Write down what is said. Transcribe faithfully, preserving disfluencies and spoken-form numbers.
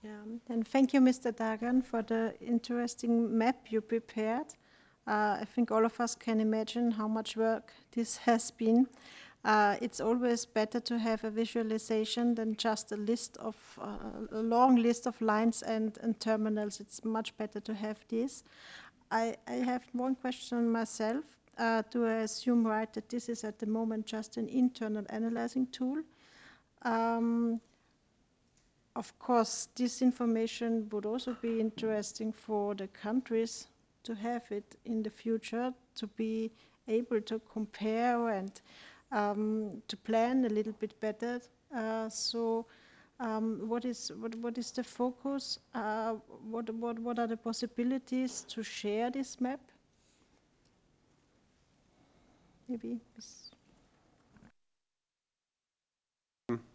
Yeah, and thank you, Mister Dagan, for the interesting map you prepared. Uh, I think all of us can imagine how much work this has been. Uh, it's always better to have a visualization than just a list of uh, a long list of lines and, and terminals. It's much better to have this. I, I have one question myself. Uh, do I assume right that this is at the moment just an internal analyzing tool? Um, of course, this information would also be interesting for the countries to have it in the future, to be able to compare and um, to plan a little bit better. Uh, so, um, what is what what is the focus? Uh, what what what are the possibilities to share this map? Maybe. Miss